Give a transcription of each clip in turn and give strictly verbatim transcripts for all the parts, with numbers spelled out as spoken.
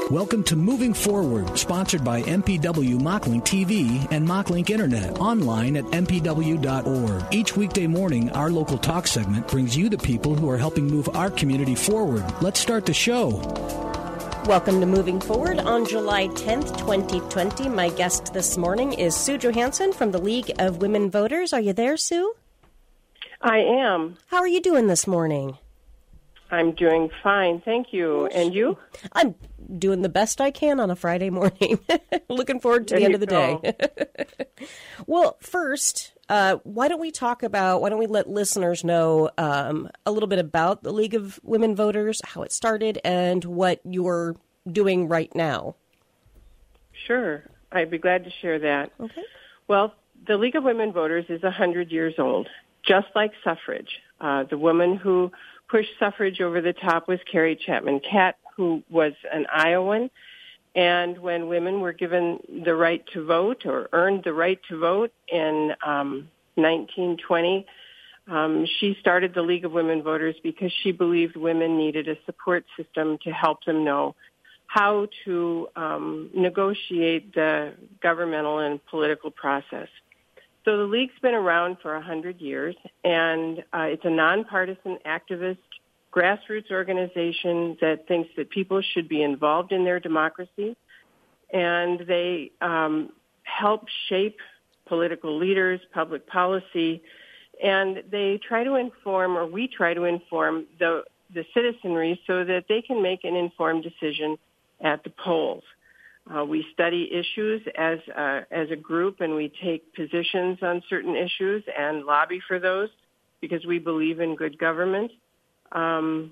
Welcome to Moving Forward, sponsored by M P W Mocklink T V and Mocklink Internet, online at m p w dot org. Each weekday morning, our local talk segment brings you the people who are helping move our community forward. Let's start the show. Welcome to Moving Forward on July tenth, twenty twenty. My guest this morning is Sue Johansson from the League of Women Voters. Are you there, Sue? I am. How are you doing this morning? I'm doing fine, thank you. And you? I'm doing the best I can on a Friday morning. Looking forward to there the end of the go. day. Well, first, uh, why don't we talk about, why don't we let listeners know um, a little bit about the League of Women Voters, how it started, and what you're doing right now? Sure. I'd be glad to share that. Okay. Well, the League of Women Voters is one hundred years old, just like suffrage. Uh, the woman who pushed suffrage over the top was Carrie Chapman Catt, who was an Iowan. And when women were given the right to vote or earned the right to vote in um, nineteen twenty, um, she started the League of Women Voters because she believed women needed a support system to help them know how to um, negotiate the governmental and political process. So the League's been around for one hundred years, and uh, it's a nonpartisan activist grassroots organization that thinks that people should be involved in their democracy, and they um, help shape political leaders, public policy, and they try to inform, or we try to inform, the, the citizenry so that they can make an informed decision at the polls. Uh, we study issues as uh, as a group, and we take positions on certain issues and lobby for those because we believe in good government. Um,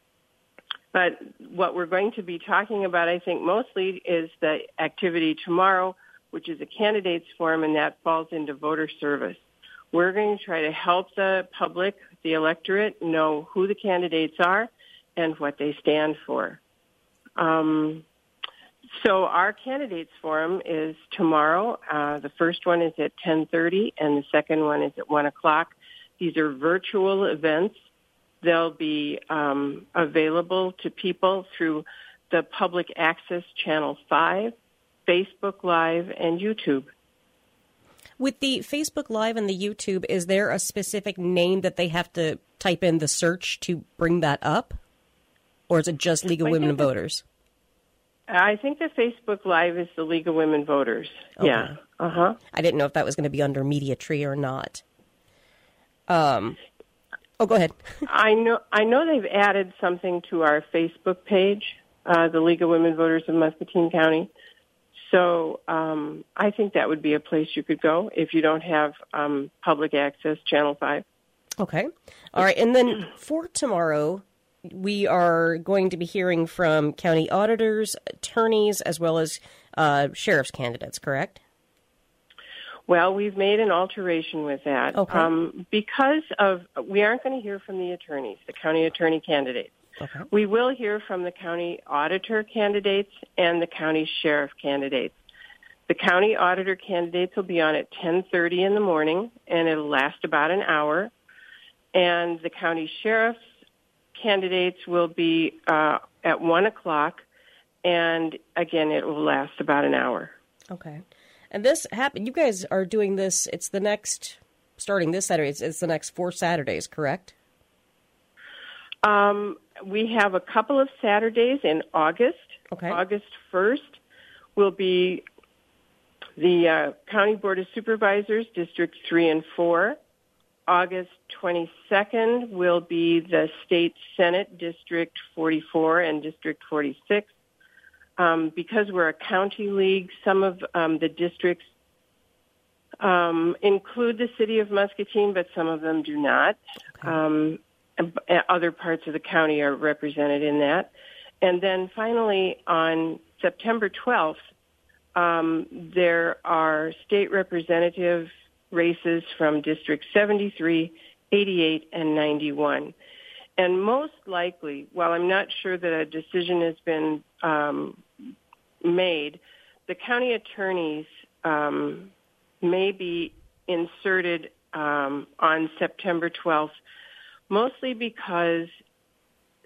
but what we're going to be talking about, I think, mostly is the activity tomorrow, which is a candidates forum, and that falls into voter service. We're going to try to help the public, the electorate, know who the candidates are and what they stand for. Um, So our candidates forum is tomorrow. Uh, the first one is at ten thirty, and the second one is at one o'clock. These are virtual events. They'll be um, available to people through the Public Access Channel five, Facebook Live, and YouTube. With the Facebook Live and the YouTube, is there a specific name that they have to type in the search to bring that up? Or is it just League of Women Voters? I think the Facebook Live is the League of Women Voters. Okay. Yeah. Uh-huh. I didn't know if that was going to be under Media Tree or not. Um. Oh, go ahead. I know I know they've added something to our Facebook page, uh, the League of Women Voters of Muscatine County. So um, I think that would be a place you could go if you don't have um, public access, Channel five. Okay. All right. And then for tomorrow, we are going to be hearing from county auditors, attorneys, as well as uh, sheriff's candidates, correct? Well, we've made an alteration with that. Okay. Um, because of, we aren't going to hear from the attorneys, the county attorney candidates. Okay. We will hear from the county auditor candidates and the county sheriff candidates. The county auditor candidates will be on at ten thirty in the morning, and it'll last about an hour. And the county sheriff's candidates will be uh, at one o'clock, and again, it will last about an hour. Okay. And this happened, you guys are doing this, it's the next, starting this Saturday, it's, it's the next four Saturdays, correct? Um, we have a couple of Saturdays in August. Okay. August first will be the uh, County Board of Supervisors, Districts three and four. August twenty-second will be the State Senate, District forty-four and District forty-six. Um, because we're a county league, some of um, the districts um, include the city of Muscatine, but some of them do not. Okay. Um, and, and other parts of the county are represented in that. And then finally, on September twelfth, um, there are state representative races from District seventy-three, eighty-eight, and ninety-one. And most likely, while I'm not sure that a decision has been um, made, the county attorneys um, may be inserted um, on September twelfth, mostly because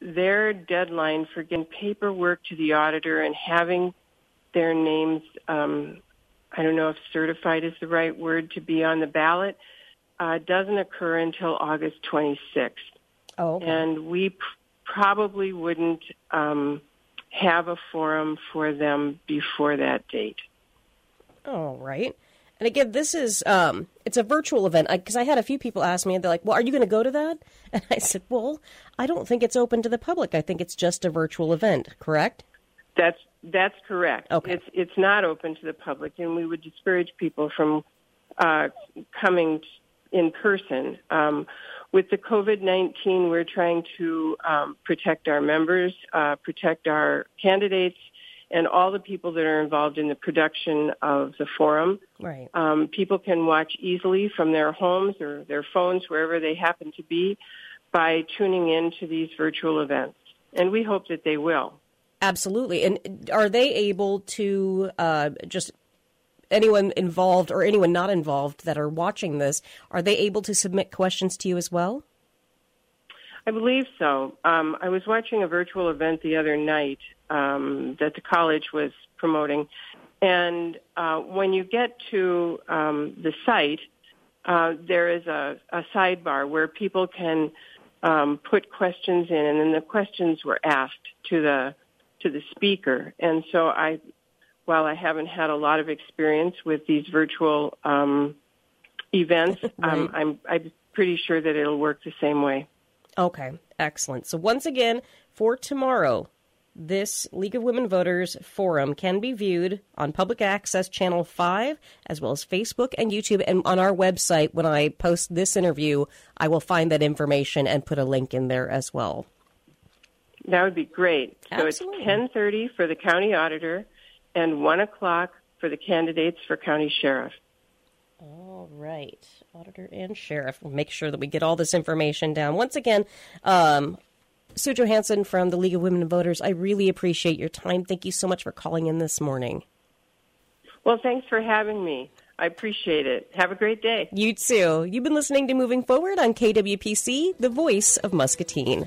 their deadline for getting paperwork to the auditor and having their names, um, I don't know if certified is the right word, to be on the ballot, uh, doesn't occur until August twenty-sixth. Oh, okay. And we p- probably wouldn't um, have a forum for them before that date. All right. And again, this is, um, it's a virtual event, because I, I had a few people ask me, and they're like, well, are you going to go to that? And I said, well, I don't think it's open to the public. I think it's just a virtual event, correct? That's that's correct. Okay. It's it's not open to the public, and we would discourage people from uh, coming in person. Um, with the COVID nineteen, we're trying to um, protect our members, uh, protect our candidates, and all the people that are involved in the production of the forum. Right. Um, people can watch easily from their homes or their phones, wherever they happen to be, by tuning in to these virtual events. And we hope that they will. Absolutely. And are they able to uh, just anyone involved or anyone not involved that are watching this, are they able to submit questions to you as well? I believe so. Um, I was watching a virtual event the other night um, that the college was promoting. And uh, when you get to um, the site, uh, there is a, a sidebar where people can um, put questions in, and then the questions were asked to the to the speaker. And so I, while I haven't had a lot of experience with these virtual um, events, right. um, I'm, I'm pretty sure that it'll work the same way. Okay, excellent. So once again, for tomorrow, this League of Women Voters forum can be viewed on Public Access Channel five, as well as Facebook and YouTube. And on our website, when I post this interview, I will find that information and put a link in there as well. That would be great. Absolutely. So it's ten thirty for the county auditor and one o'clock for the candidates for county sheriff. All right. Auditor and sheriff. We'll make sure that we get all this information down. Once again, um, Sue Johansson from the League of Women Voters, I really appreciate your time. Thank you so much for calling in this morning. Well, thanks for having me. I appreciate it. Have a great day. You too. You've been listening to Moving Forward on K W P C, the voice of Muscatine.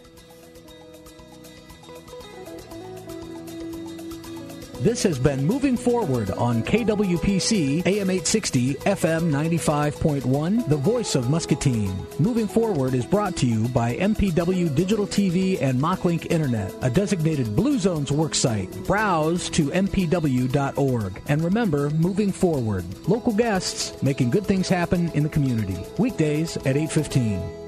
This has been Moving Forward on K W P C, A M eight sixty, F M ninety-five point one, the voice of Muscatine. Moving Forward is brought to you by M P W Digital T V and Mocklink Internet, a designated Blue Zones worksite. Browse to m p w dot org. And remember, Moving Forward, local guests making good things happen in the community. Weekdays at eight fifteen.